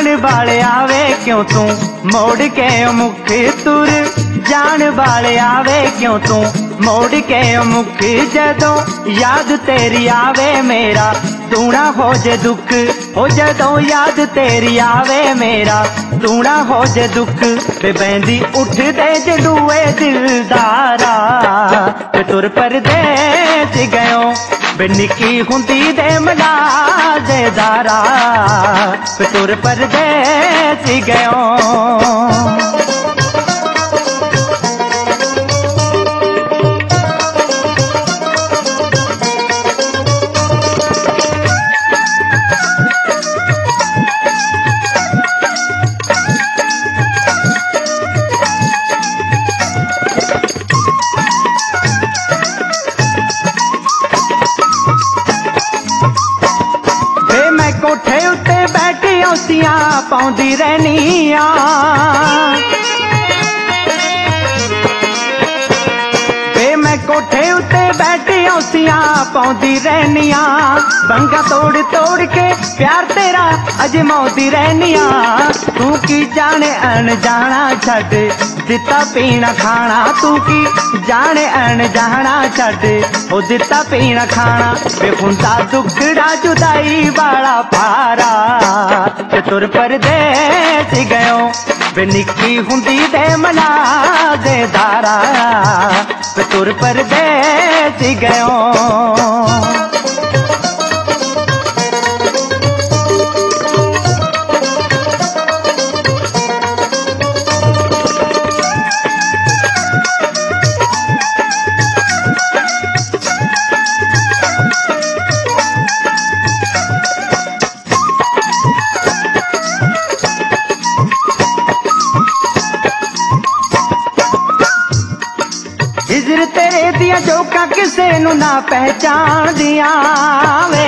जान वाले आवे क्यों तू मोड़ के मुख तुर, जान वाले आवे क्यों तू मोड़ के मुख, जदों याद तेरी आवे मेरा दूना हो जे दुख, हो जदों याद तेरी आवे मेरा दूना हो जे दुख, ते बहंदी उठ दे जडूए दिलदारा, ते तुर परदेस गयो बे निकी हुंदी दे मना दे दारा, ते तुर परदेस गयो। कोठे उत्ते बैठी औसियां पाउंदी रहनिया, वे मैं कोठे उत्ते बैठी औसियां पाउंदी रहनिया, बंगा तोड़ तोड़ के प्यार तेरा अजमाउंदी रहनिया, तू की जाने अनजाना छड़ दिता पीना खाना, तू की जाने अनजाना छड़ ओ दिता पीना खाना, वे हुंदा दुखड़ा जुदाई वाला पारा, ते तुर परदेस गयो वे निकी हुंदी दे मना दे दारा, वे तुर परदेस गयो। हिजर तेरे दिया जोका किसे नू ना पहचान दिया वे,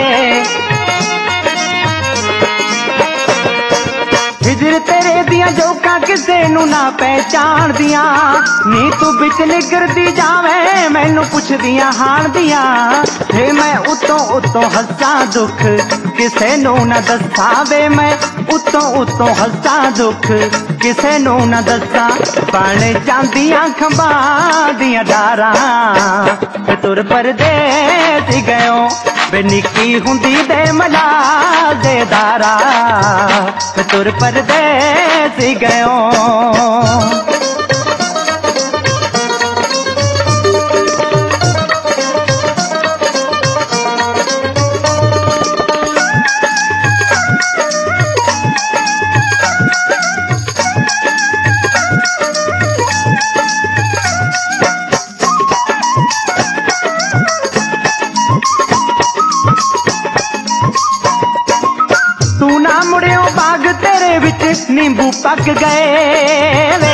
हिजर तेरे दिया जोका किसे नू ना पहचान दिया, नी तू बिच निकरदी जावे मैनू पुछ दिया हान दिया, हे मैं उतों उतों हंसा दुख किसे नू ना दसा, वे मैं उतों उतों हंसा दुख किसे नू ना दसा, बन जांदियां खंबां दियां डारा, ते तुर परदेस गयो वे निकी हुंदी दे मना दे दारा, ते तुर परदेस गयो। तू ना मुड़ियो बाग तेरे विच नींबू पक गए वे,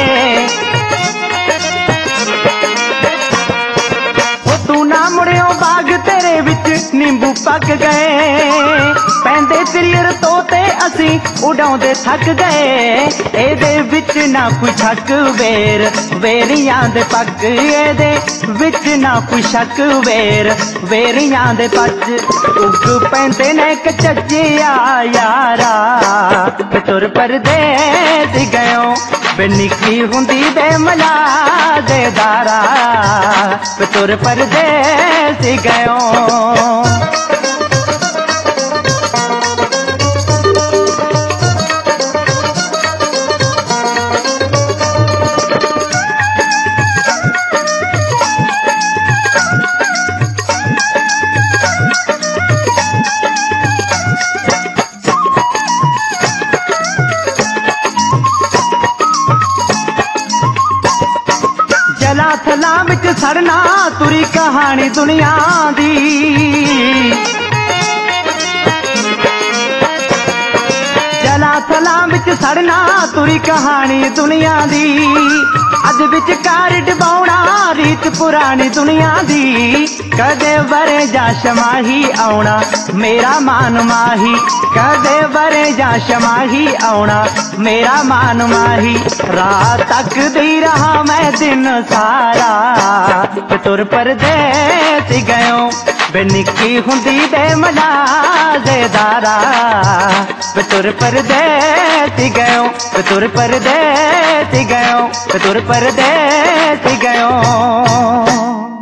तू ना मुड़ियो बाग तेरे विच नींबू पक गए, पैंदे तिरियर तोते असी उड़ाउंदे थक गए, एदे विच ना कोई शक वेर वेरियां दे पक, एदे विच ना कोई शक वेर वेरियां दे पच, उग पैंदे ने कचजिया यारा, ते तुर परदेस गयो वे निकी हुंदी दे मना दे दारा, ते तुर परदेस गयो। जला थला विच सड़ना तुरी कहानी दुनिया दी, जला थला विच सड़ना तुरी कहानी दुनिया दी, अज विच कार डबाउना रीत पुरानी दुनिया दी, कदे वरे जा शमाही आउना मेरा मान माही, कदे वरे जा शमाही आउना मेरा मान माही, रात तक दी रहा मैं दिन सारा, तुर परदेस गयो बेनिकी हुंदी दे मनाजेदारा तुर परदेसी गयो तुर परदेसी गयो तुर परदेसी गयो।